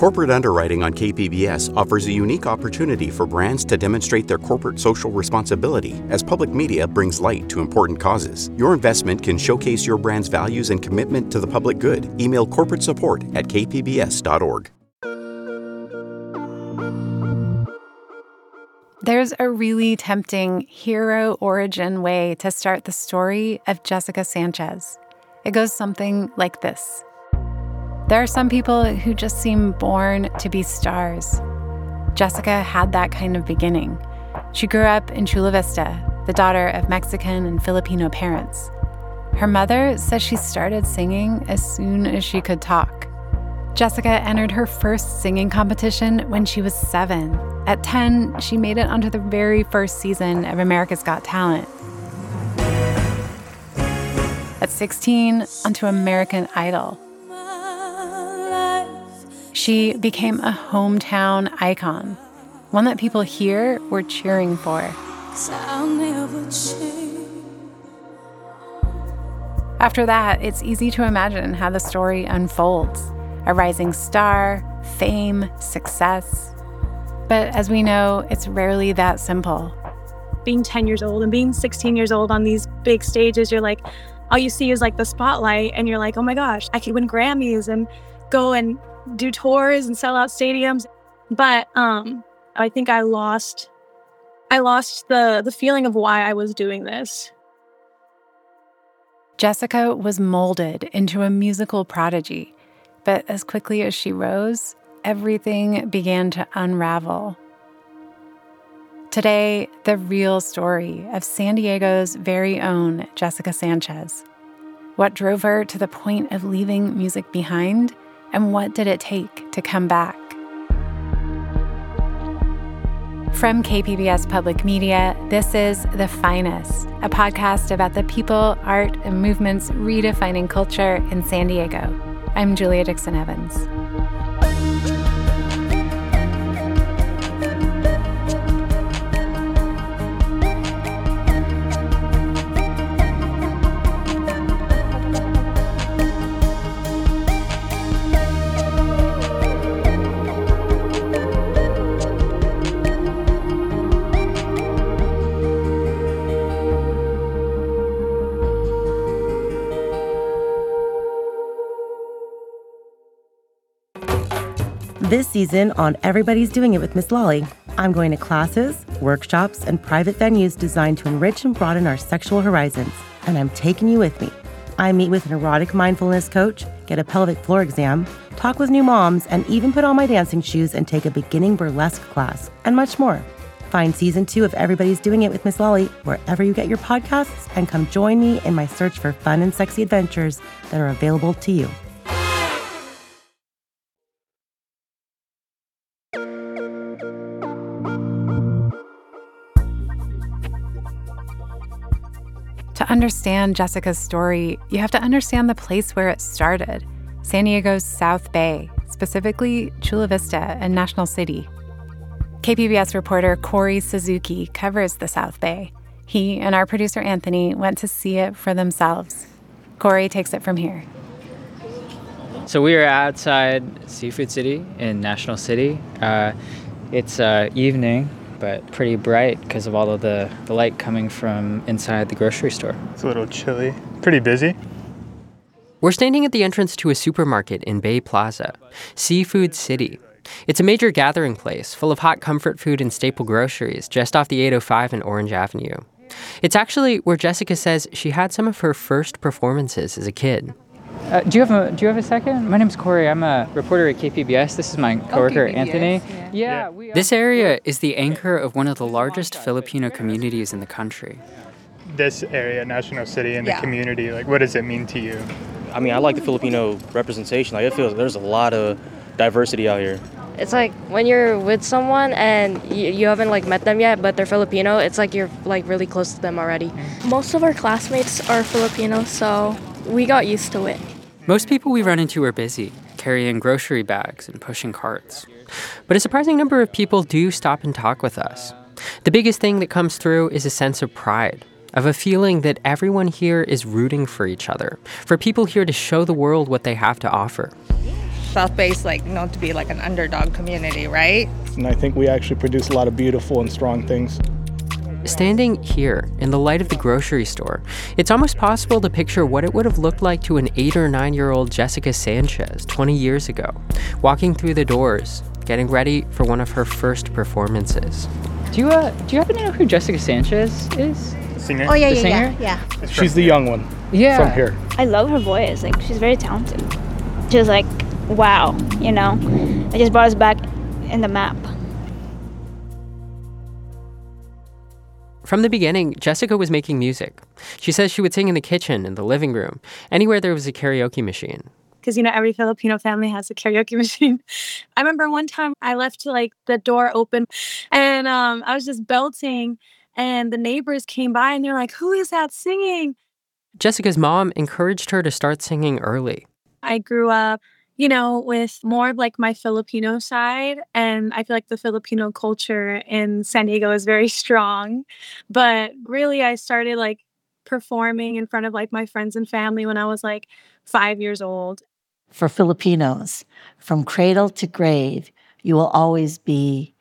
Corporate Underwriting on KPBS offers a unique opportunity for brands to demonstrate their corporate social responsibility as public media brings light to important causes. Your investment can showcase your brand's values and commitment to the public good. Email corporate support at kpbs.org. There's a really tempting hero origin way to start the story of Jessica Sanchez. It goes something like this. There are some people who just seem born to be stars. Jessica had that kind of beginning. She grew up in Chula Vista, the daughter of Mexican and Filipino parents. Her mother says she started singing as soon as she could talk. Jessica entered her first singing competition when she was 7. At 10, she made it onto the very first season of America's Got Talent. At 16, onto American Idol. She became a hometown icon, one that people here were cheering for. After that, it's easy to imagine how the story unfolds. A rising star, fame, success. But as we know, it's rarely that simple. Being 10 years old and being 16 years old on these big stages, you're like, all you see is like the spotlight and you're like, oh my gosh, I could win Grammys and go and do tours and sell out stadiums. But I think I lost the feeling of why I was doing this. Jessica was molded into a musical prodigy, but as quickly as she rose, everything began to unravel. Today, the real story of San Diego's very own Jessica Sanchez. What drove her to the point of leaving music behind? And what did it take to come back? From KPBS Public Media, this is The Finest, a podcast about the people, art, and movements redefining culture in San Diego. I'm Julia Dixon Evans. This season on Everybody's Doing It with Miss Lolly, I'm going to classes, workshops, and private venues designed to enrich and broaden our sexual horizons, and I'm taking you with me. I meet with an erotic mindfulness coach, get a pelvic floor exam, talk with new moms, and even put on my dancing shoes and take a beginning burlesque class, and much more. Find Season 2 of Everybody's Doing It with Miss Lolly wherever you get your podcasts, and come join me in my search for fun and sexy adventures that are available to you. To understand Jessica's story, you have to understand the place where it started, San Diego's South Bay, specifically Chula Vista and National City. KPBS reporter Corey Suzuki covers the South Bay. He and our producer Anthony went to see it for themselves. Corey takes it from here. So we are outside Seafood City in National City. It's evening, but pretty bright because of all of the light coming from inside the grocery store. It's a little chilly. Pretty busy. We're standing at the entrance to a supermarket in Bay Plaza, Seafood City. It's a major gathering place full of hot comfort food and staple groceries just off the 805 and Orange Avenue. It's actually where Jessica says she had some of her first performances as a kid. Do you have a second? My name's Corey. I'm a reporter at KPBS. This is my coworker, Anthony. This area is the anchor of one of the largest Filipino communities in the country. This area, National City, and the community, like, what does it mean to you? I mean, I like the Filipino representation. Like, it feels there's a lot of diversity out here. It's like when you're with someone and you haven't like met them yet, but they're Filipino, it's like you're like really close to them already. Most of our classmates are Filipino, so we got used to it. Most people we run into are busy, carrying grocery bags and pushing carts. But a surprising number of people do stop and talk with us. The biggest thing that comes through is a sense of pride, of a feeling that everyone here is rooting for each other, for people here to show the world what they have to offer. South Bay's known to be an underdog community, right? And I think we actually produce a lot of beautiful and strong things. Standing here in the light of the grocery store, it's almost possible to picture what it would have looked like to an 8 or 9-year-old Jessica Sanchez 20 years ago, walking through the doors, getting ready for one of her first performances. Do you happen to know who Jessica Sanchez is? The singer? Oh, yeah, the yeah, singer? yeah. She's the young one. Yeah. From here. I love her voice. She's very talented. Just wow, It just brought us back in the map. From the beginning, Jessica was making music. She says she would sing in the kitchen, in the living room, anywhere there was a karaoke machine. Because, every Filipino family has a karaoke machine. I remember one time I left the door open and I was just belting and the neighbors came by and they're like, who is that singing? Jessica's mom encouraged her to start singing early. I grew up, with more of my Filipino side. And I feel like the Filipino culture in San Diego is very strong. But really, I started performing in front of my friends and family when I was 5 years old. For Filipinos, from cradle to grave, you will always be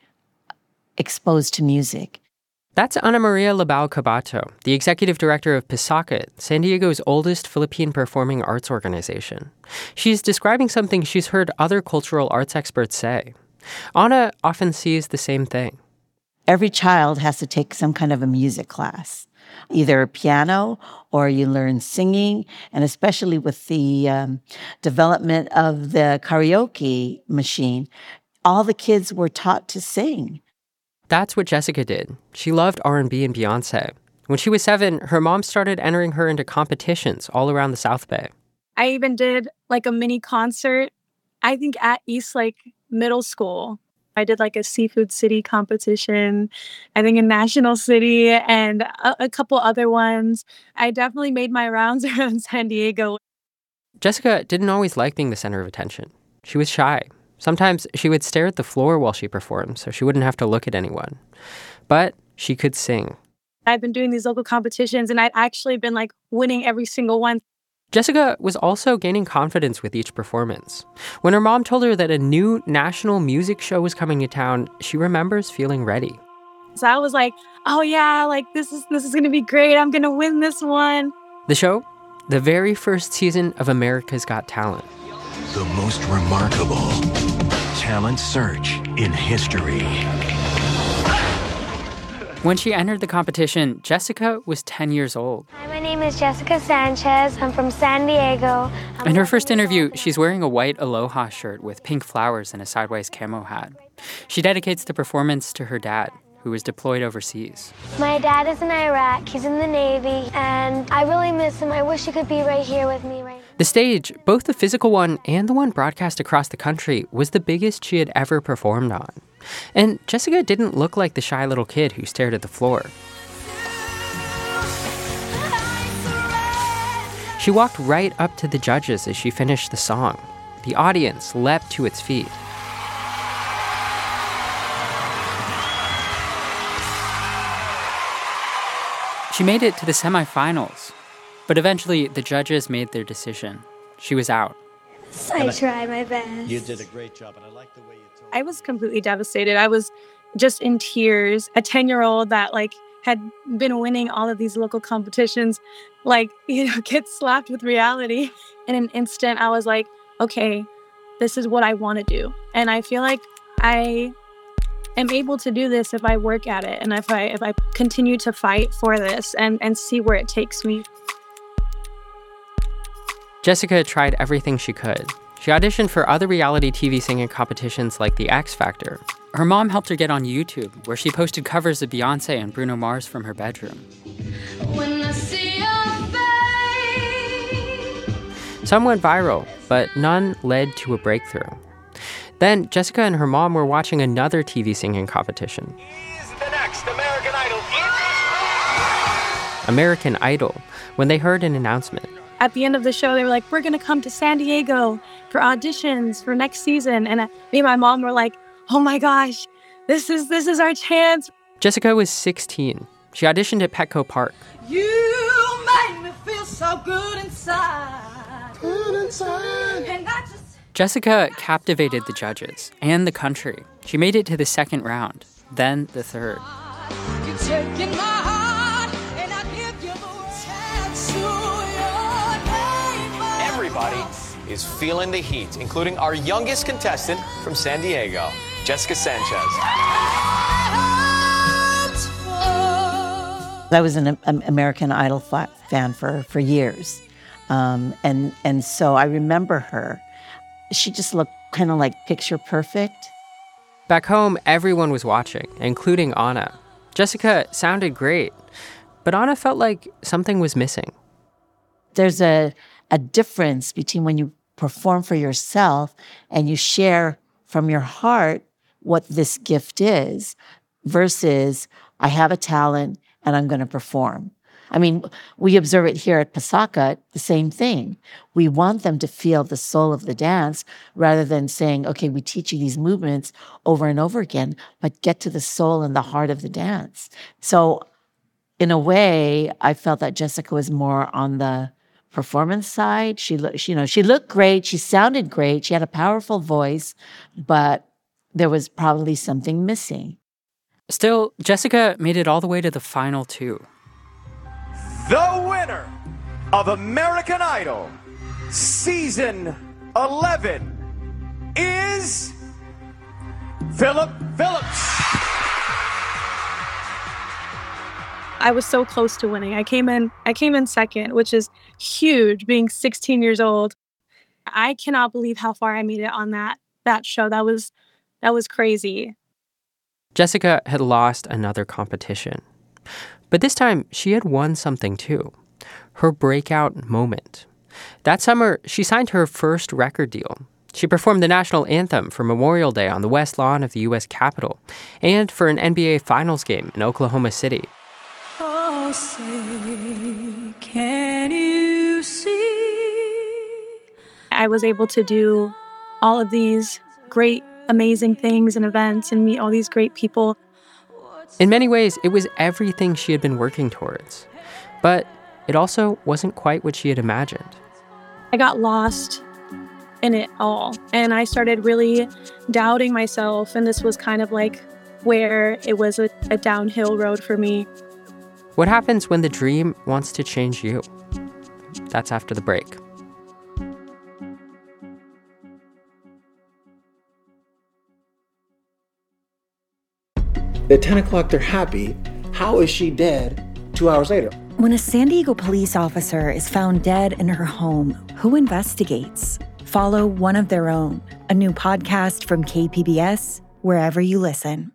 exposed to music. That's Ana Maria Labao Cabato, the executive director of PSACAT, San Diego's oldest Philippine performing arts organization. She's describing something she's heard other cultural arts experts say. Ana often sees the same thing. Every child has to take some kind of a music class, either piano or you learn singing, and especially with the development of the karaoke machine, all the kids were taught to sing. That's what Jessica did. She loved R&B and Beyonce. When she was 7, her mom started entering her into competitions all around the South Bay. I even did a mini concert, I think at Eastlake Middle School. I did a Seafood City competition, I think in National City and a couple other ones. I definitely made my rounds around San Diego. Jessica didn't always like being the center of attention. She was shy. Sometimes she would stare at the floor while she performed so she wouldn't have to look at anyone. But she could sing. I've been doing these local competitions and I'd actually been winning every single one. Jessica was also gaining confidence with each performance. When her mom told her that a new national music show was coming to town, she remembers feeling ready. So I was oh yeah, this is going to be great. I'm going to win this one. The show? The very first season of America's Got Talent. The most remarkable talent search in history. When she entered the competition, Jessica was 10 years old. Hi, my name is Jessica Sanchez. I'm from San Diego. In her first interview, she's wearing a white Aloha shirt with pink flowers and a sideways camo hat. She dedicates the performance to her dad, who was deployed overseas. My dad is in Iraq. He's in the Navy, and I really miss him. I wish he could be right here with me right now. The stage, both the physical one and the one broadcast across the country, was the biggest she had ever performed on. And Jessica didn't look like the shy little kid who stared at the floor. She walked right up to the judges as she finished the song. The audience leapt to its feet. She made it to the semifinals, but eventually the judges made their decision. She was out. I tried my best. You did a great job, and I like the way you told. I was completely devastated. I was just in tears. A 10-year-old that had been winning all of these local competitions, gets slapped with reality. In an instant, I was okay, this is what I want to do. And I feel like I am able to do this if I work at it and if I continue to fight for this and see where it takes me. Jessica tried everything she could. She auditioned for other reality TV singing competitions like The X Factor. Her mom helped her get on YouTube, where she posted covers of Beyonce and Bruno Mars from her bedroom. When I see your face. Some went viral, but none led to a breakthrough. Then Jessica and her mom were watching another TV singing competition. The next American Idol. American Idol, when they heard an announcement. At the end of the show, they were we're going to come to San Diego for auditions for next season. And me and my mom were oh my gosh, this is our chance. Jessica was 16. She auditioned at Petco Park. You make me feel so good inside. Good inside. And I just Jessica captivated the judges and the country. She made it to the second round, then the third. Everybody is feeling the heat, including our youngest contestant from San Diego, Jessica Sanchez. I was an American Idol fan for years. And so I remember her. She just looked kind of like picture perfect. Back home, everyone was watching, including Anna. Jessica sounded great, but Anna felt like something was missing. There's a difference between when you perform for yourself and you share from your heart what this gift is versus I have a talent and I'm going to perform. I mean, we observe it here at Pasaka, the same thing. We want them to feel the soul of the dance rather than saying, okay, we teach you these movements over and over again, but get to the soul and the heart of the dance. So in a way, I felt that Jessica was more on the performance side. She looked great. She sounded great. She had a powerful voice, but there was probably something missing. Still, Jessica made it all the way to the final two. The winner of American Idol Season 11 is Phillip Phillips. I was so close to winning. I came in second, which is huge, being 16 years old. I cannot believe how far I made it on that show. That was crazy. Jessica had lost another competition. But this time, she had won something too. Her breakout moment. That summer, she signed her first record deal. She performed the national anthem for Memorial Day on the West Lawn of the U.S. Capitol and for an NBA Finals game in Oklahoma City. Oh, say, can you see? I was able to do all of these great, amazing things and events and meet all these great people. In many ways, it was everything she had been working towards. But it also wasn't quite what she had imagined. I got lost in it all, and I started really doubting myself, and this was kind of like where it was a downhill road for me. What happens when the dream wants to change you? That's after the break. At 10 o'clock, they're happy. How is she dead 2 hours later? When a San Diego police officer is found dead in her home, who investigates? Follow One of Their Own, a new podcast from KPBS, wherever you listen.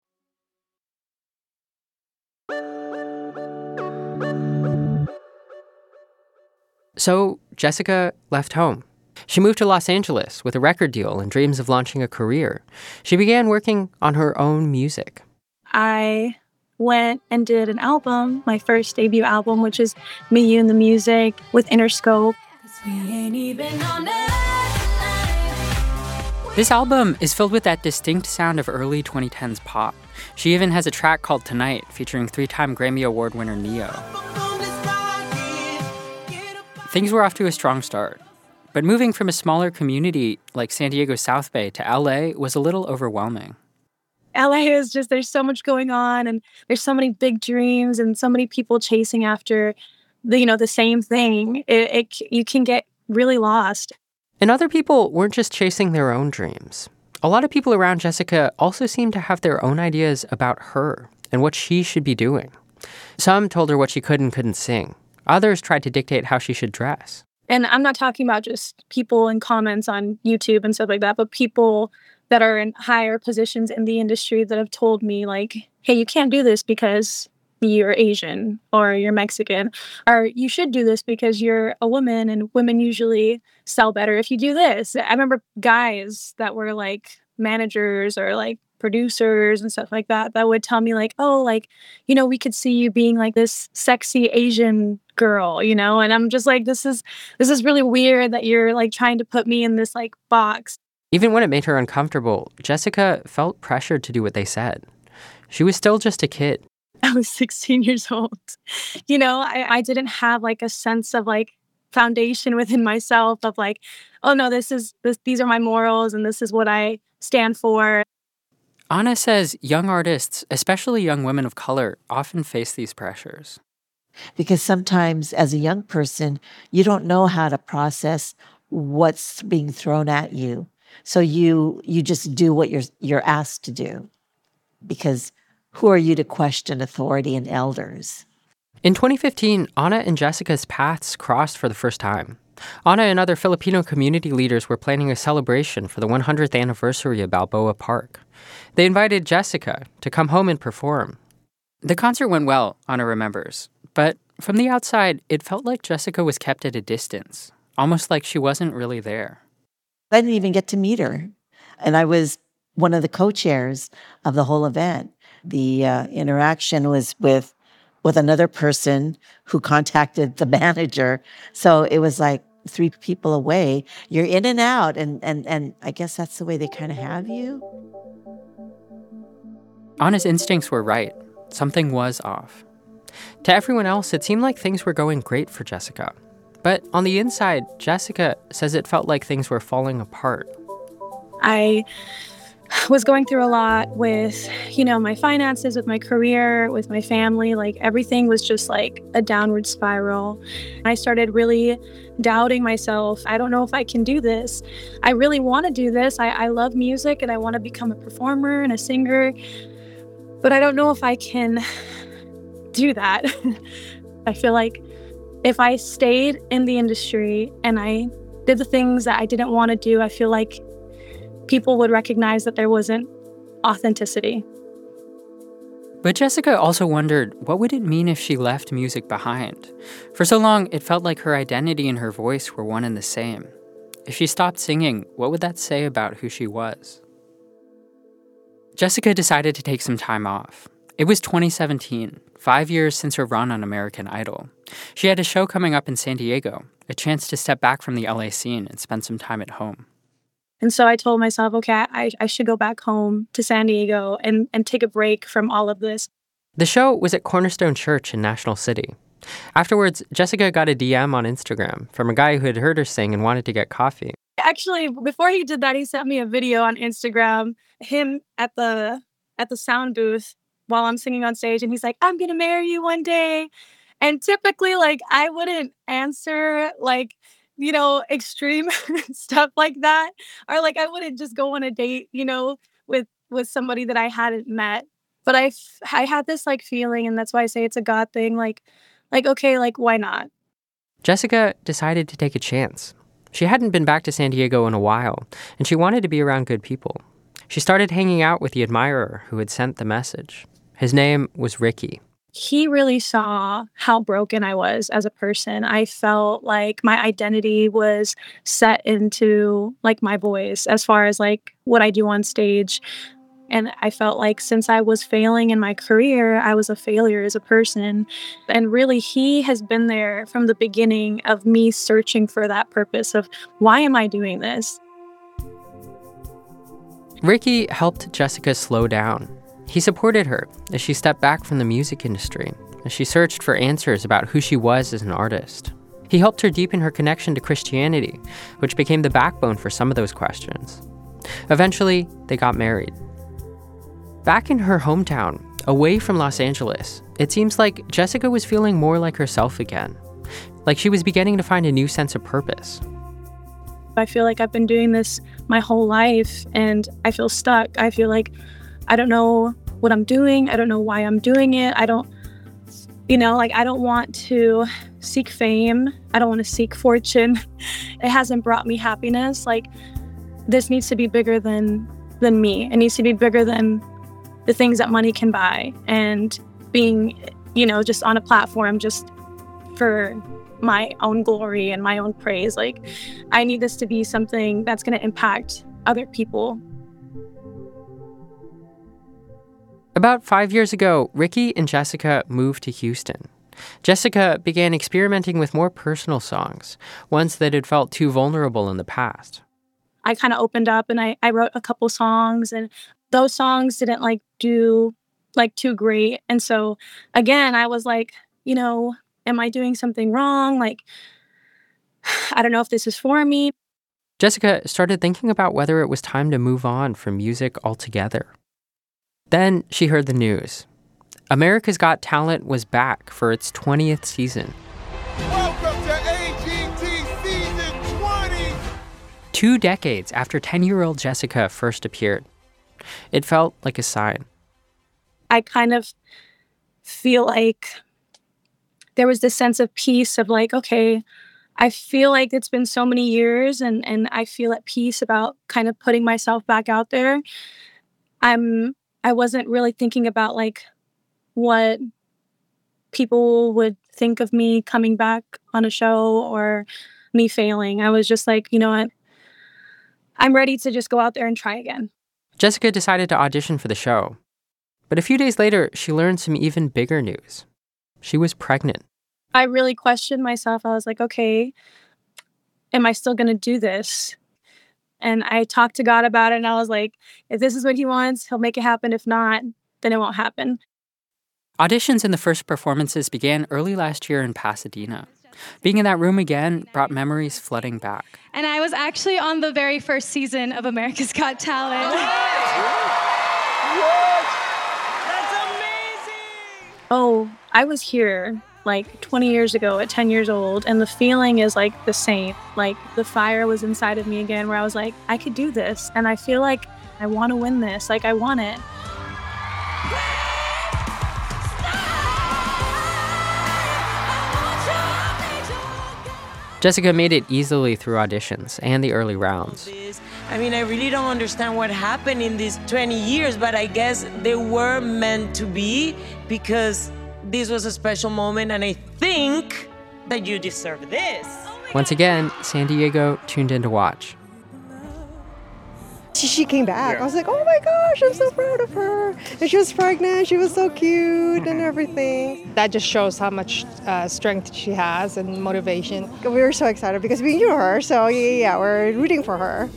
So Jessica left home. She moved to Los Angeles with a record deal and dreams of launching a career. She began working on her own music. I went and did an album, my first debut album, which is Me, You, and the Music with Interscope. This album is filled with that distinct sound of early 2010s pop. She even has a track called Tonight, featuring 3-time Grammy Award winner Ne-Yo. Things were off to a strong start. But moving from a smaller community like San Diego South Bay to LA was a little overwhelming. LA is just, there's so much going on, and there's so many big dreams and so many people chasing after the same thing. You can get really lost. And other people weren't just chasing their own dreams. A lot of people around Jessica also seemed to have their own ideas about her and what she should be doing. Some told her what she could and couldn't sing. Others tried to dictate how she should dress. And I'm not talking about just people in comments on YouTube and stuff like that, but people that are in higher positions in the industry that have told me, like, hey, you can't do this because you're Asian or you're Mexican, or you should do this because you're a woman and women usually sell better if you do this. I remember guys that were like managers or like producers and stuff like that would tell me like, oh, like, we could see you being like this sexy Asian girl, and I'm just like, this is really weird that you're like trying to put me in this like box. Even when it made her uncomfortable, Jessica felt pressured to do what they said. She was still just a kid. I was 16 years old. I didn't have like a sense of like foundation within myself of like, oh no, these are my morals and this is what I stand for. Anna says young artists, especially young women of color, often face these pressures. Because sometimes as a young person, you don't know how to process what's being thrown at you. So you just do what you're asked to do. Because who are you to question authority and elders? In 2015, Anna and Jessica's paths crossed for the first time. Anna and other Filipino community leaders were planning a celebration for the 100th anniversary of Balboa Park. They invited Jessica to come home and perform. The concert went well, Anna remembers, but from the outside, it felt like Jessica was kept at a distance, almost like she wasn't really there. I didn't even get to meet her. And I was one of the co-chairs of the whole event. The interaction was with another person who contacted the manager. So it was like 3 people away. You're in and out, and I guess that's the way they kind of have you. Anna's instincts were right. Something was off. To everyone else, it seemed like things were going great for Jessica. But on the inside, Jessica says it felt like things were falling apart. I was going through a lot with, my finances, with my career, with my family. Like everything was just like a downward spiral. I started really doubting myself. I don't know if I can do this. I really want to do this. I love music and I want to become a performer and a singer. But I don't know if I can do that. I feel like if I stayed in the industry and I did the things that I didn't want to do, I feel like people would recognize that there wasn't authenticity. But Jessica also wondered, what would it mean if she left music behind? For so long, it felt like her identity and her voice were one and the same. If she stopped singing, what would that say about who she was? Jessica decided to take some time off. It was 2017, 5 years since her run on American Idol. She had a show coming up in San Diego, a chance to step back from the LA scene and spend some time at home. And so I told myself, okay, I should go back home to San Diego and take a break from all of this. The show was at Cornerstone Church in National City. Afterwards, Jessica got a DM on Instagram from a guy who had heard her sing and wanted to get coffee. Actually, before he did that, he sent me a video on Instagram, him at the sound booth while I'm singing on stage. And he's like, I'm going to marry you one day. And typically, I wouldn't answer, extreme stuff like that. Or, I wouldn't just go on a date, with somebody that I hadn't met. But I had this, feeling, and that's why I say it's a God thing. Okay, why not? Jessica decided to take a chance. She hadn't been back to San Diego in a while, and she wanted to be around good people. She started hanging out with the admirer who had sent the message. His name was Ricky. He really saw how broken I was as a person. I felt like my identity was set into my voice as far as what I do on stage. And I felt like since I was failing in my career, I was a failure as a person. And really, he has been there from the beginning of me searching for that purpose of why am I doing this? Ricky helped Jessica slow down. He supported her as she stepped back from the music industry, as she searched for answers about who she was as an artist. He helped her deepen her connection to Christianity, which became the backbone for some of those questions. Eventually, they got married. Back in her hometown, away from Los Angeles, it seems like Jessica was feeling more like herself again, like she was beginning to find a new sense of purpose. I feel like I've been doing this my whole life, and I feel stuck. I feel like I don't know what I'm doing. I don't know why I'm doing it. I don't want to seek fame. I don't want to seek fortune. It hasn't brought me happiness. This needs to be bigger than me. It needs to be bigger than the things that money can buy. And being, just on a platform just for my own glory and my own praise. I need this to be something that's going to impact other people. About 5 years ago, Ricky and Jessica moved to Houston. Jessica began experimenting with more personal songs, ones that had felt too vulnerable in the past. I kind of opened up and I wrote a couple songs, and those songs didn't do too great. And so again, I was am I doing something wrong? I don't know if this is for me. Jessica started thinking about whether it was time to move on from music altogether. Then she heard the news. America's Got Talent was back for its 20th season. Welcome to AGT Season 20! 2 decades after 10-year-old Jessica first appeared. It felt like a sign. I kind of feel like there was this sense of peace of like, okay, I feel like it's been so many years and I feel at peace about kind of putting myself back out there. I wasn't really thinking about like what people would think of me coming back on a show or me failing. I was just like, you know what? I'm ready to just go out there and try again. Jessica decided to audition for the show. But a few days later, she learned some even bigger news. She was pregnant. I really questioned myself. I was like, okay, am I still going to do this? And I talked to God about it, and I was like, if this is what he wants, he'll make it happen. If not, then it won't happen. Auditions and the first performances began early last year in Pasadena. Being in that room again brought memories flooding back. And I was actually on the very first season of America's Got Talent. Oh, I was here like 20 years ago at 10 years old, and the feeling is like the same. Like the fire was inside of me again where I was like, I could do this, and I feel like I want to win this. Like I want it. Jessica made it easily through auditions and the early rounds. I mean, I really don't understand what happened in these 20 years, but I guess they were meant to be because this was a special moment, and I think that you deserve this. Once again, San Diego tuned in to watch. She came back. I was like, oh my gosh, I'm so proud of her. And she was pregnant. She was so cute and everything. That just shows how much strength she has and motivation. We were so excited because we knew her. So yeah, we're rooting for her.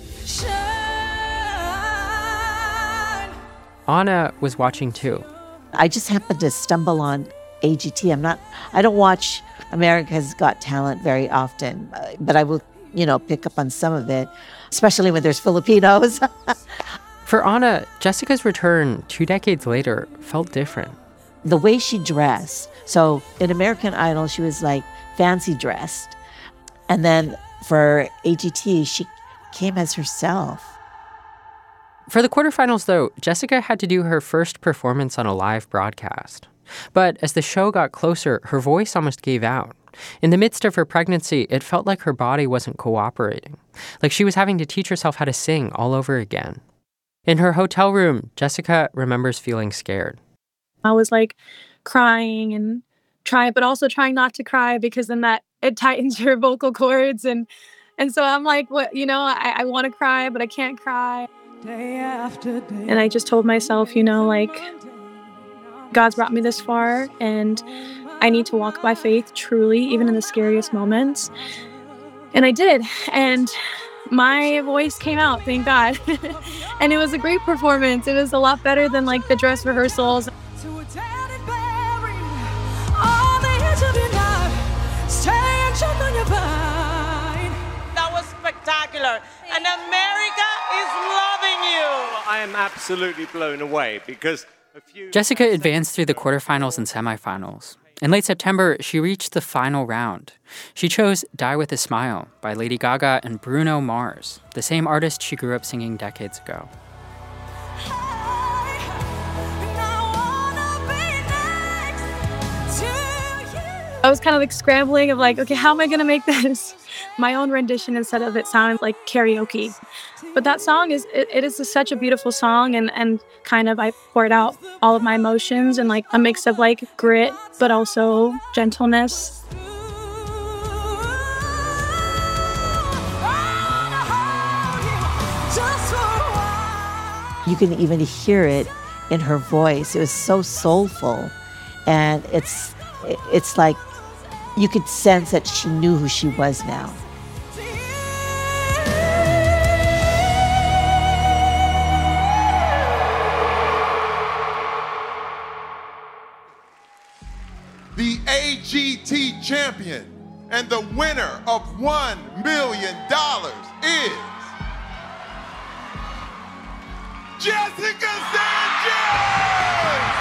Anna was watching too. I just happened to stumble on AGT. I don't watch America's Got Talent very often, but I will, pick up on some of it, especially when there's Filipinos. For Anna, Jessica's return 2 decades later felt different. The way she dressed. So in American Idol, she was like fancy dressed. And then for AGT, she came as herself. For the quarterfinals, though, Jessica had to do her first performance on a live broadcast. But as the show got closer, her voice almost gave out. In the midst of her pregnancy, it felt like her body wasn't cooperating, like she was having to teach herself how to sing all over again. In her hotel room, Jessica remembers feeling scared. I was like crying and but also trying not to cry because then it tightens your vocal cords. And so I'm like, what, I want to cry, but I can't cry. Day after day. And I just told myself, God's brought me this far, and I need to walk by faith truly, even in the scariest moments. And I did. And my voice came out, thank God. And it was a great performance. It was a lot better than like the dress rehearsals. That was spectacular. And America is loving you. I am absolutely blown away because Jessica advanced through the quarterfinals and semifinals. In late September, she reached the final round. She chose Die With a Smile by Lady Gaga and Bruno Mars, the same artist she grew up singing decades ago. I was kind of like scrambling of like, okay, how am I going to make this my own rendition instead of it sounding like karaoke? But that song it is such a beautiful song, and kind of I poured out all of my emotions and like a mix of like grit, but also gentleness. You can even hear it in her voice. It was so soulful, and it's like you could sense that she knew who she was now. The AGT champion, And the winner of $1 million is Jessica Sanchez!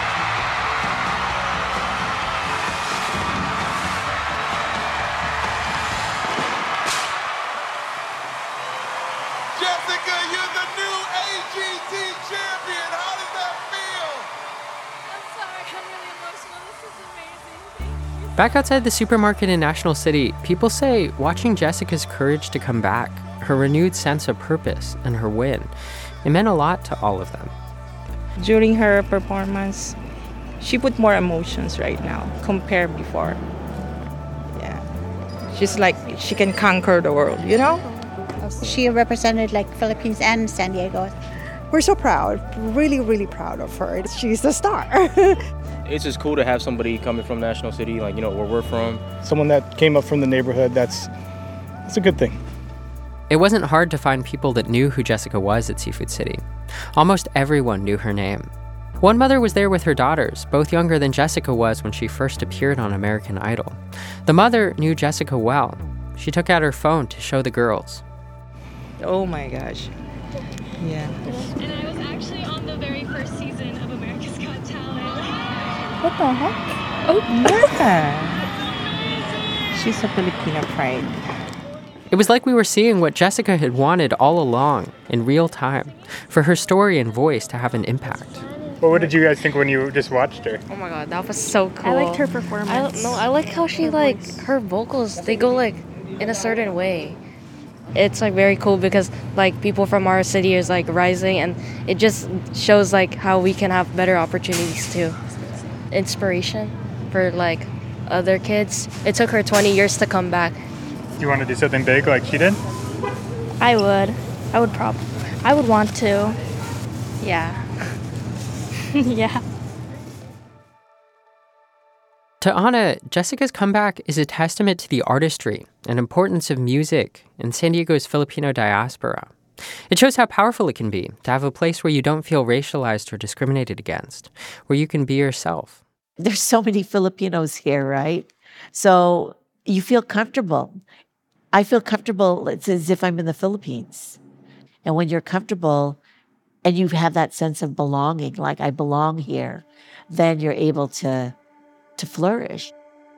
Jessica, you're the new AGT champion. How does that feel? I'm sorry, I'm really emotional. This is amazing. Back outside the supermarket in National City, people say watching Jessica's courage to come back, her renewed sense of purpose, and her win, it meant a lot to all of them. During her performance, she put more emotions right now compared before. Yeah. She's like, she can conquer the world, you know? She represented like Philippines and San Diego. We're so proud, really, really proud of her. She's a star. It's just cool to have somebody coming from National City, like, where we're from. Someone that came up from the neighborhood, that's a good thing. It wasn't hard to find people that knew who Jessica was at Seafood City. Almost everyone knew her name. One mother was there with her daughters, both younger than Jessica was when she first appeared on American Idol. The mother knew Jessica well. She took out her phone to show the girls. Oh my gosh. Yeah. And I was actually on the very first season of America's Got Talent. What the heck? Oh, yeah. She's a Filipino pride. It was like we were seeing what Jessica had wanted all along, in real time, for her story and voice to have an impact. Well, what did you guys think when you just watched her? Oh my god, that was so cool. I liked her performance. I like how she her vocals, they go in a certain way. It's very cool because people from our city is rising, and it just shows how we can have better opportunities too. Inspiration for other kids. It took her 20 years to come back. Do you want to do something big like she did? I would want to. Yeah. Yeah. To Anna, Jessica's comeback is a testament to the artistry and importance of music in San Diego's Filipino diaspora. It shows how powerful it can be to have a place where you don't feel racialized or discriminated against, where you can be yourself. There's so many Filipinos here, right? So you feel comfortable. I feel comfortable. It's as if I'm in the Philippines. And when you're comfortable and you have that sense of belonging, like I belong here, then you're able to flourish.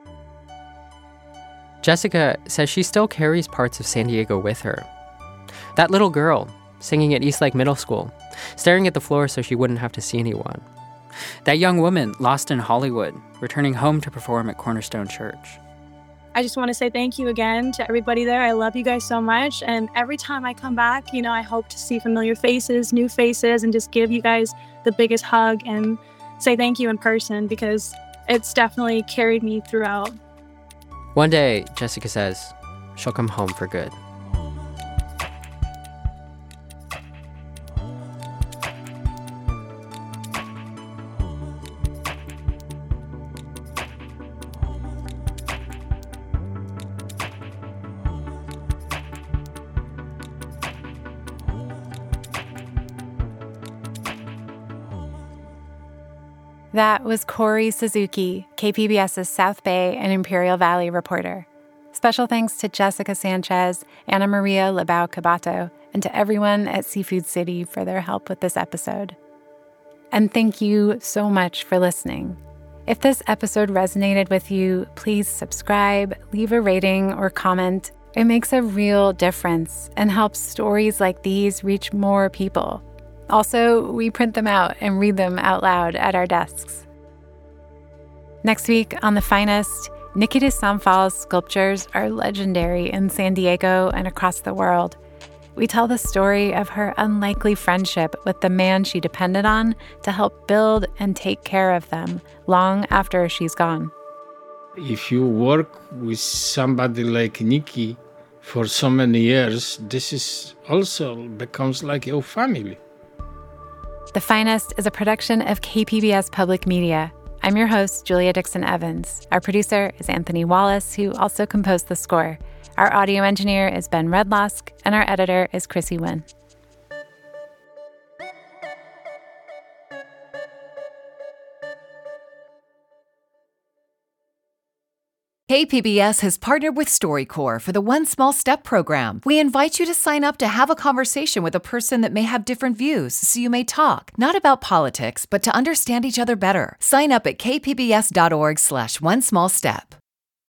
Jessica says she still carries parts of San Diego with her. That little girl singing at Eastlake Middle School, staring at the floor so she wouldn't have to see anyone. That young woman lost in Hollywood, returning home to perform at Cornerstone Church. I just want to say thank you again to everybody there. I love you guys so much. And every time I come back, I hope to see familiar faces, new faces, and just give you guys the biggest hug and say thank you in person because it's definitely carried me throughout. One day, Jessica says, she'll come home for good. That was Corey Suzuki, KPBS's South Bay and Imperial Valley reporter. Special thanks to Jessica Sanchez, Ana Maria Labau-Cabato, and to everyone at Seafood City for their help with this episode. And thank you so much for listening. If this episode resonated with you, please subscribe, leave a rating or comment. It makes a real difference and helps stories like these reach more people. Also, we print them out and read them out loud at our desks. Next week on The Finest, Nikita Samfal's sculptures are legendary in San Diego and across the world. We tell the story of her unlikely friendship with the man she depended on to help build and take care of them long after she's gone. If you work with somebody like Nikki for so many years, this is also becomes like your family. The Finest is a production of KPBS Public Media. I'm your host, Julia Dixon Evans. Our producer is Anthony Wallace, who also composed the score. Our audio engineer is Ben Redlosk, and our editor is Chrissy Wynn. KPBS has partnered with StoryCorps for the One Small Step program. We invite you to sign up to have a conversation with a person that may have different views, so you may talk, not about politics, but to understand each other better. Sign up at kpbs.org/onesmallstep.